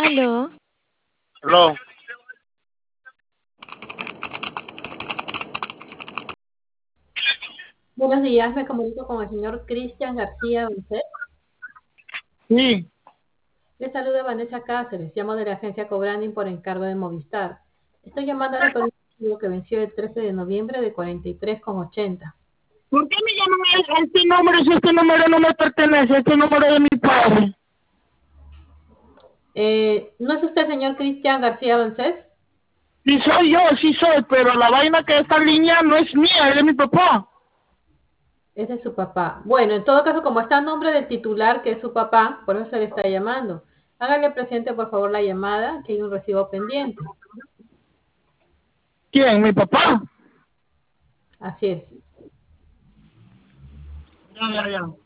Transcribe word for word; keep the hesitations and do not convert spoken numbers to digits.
Aló. Aló. Buenos días, me comunico con el señor Cristian García Banset. Sí. Le saluda Vanessa Cáceres, llamo de la agencia Cobranding por encargo de Movistar. Estoy llamándole por un recibo que venció el trece de noviembre de cuarenta y tres con ochenta. ¿Por qué me llaman a a este número si este número no me pertenece? Este número de mi padre. Eh, ¿No es usted el señor Cristian García Banset? Sí soy yo, sí soy, pero la vaina que está en línea no es mía, es de mi papá. Es de su papá. Bueno, en todo caso, como está a nombre del titular, que es su papá, por eso se le está llamando. Hágale presente, por favor, la llamada, que hay un recibo pendiente. ¿Quién? ¿Mi papá? Así es. Ya, ya, ya.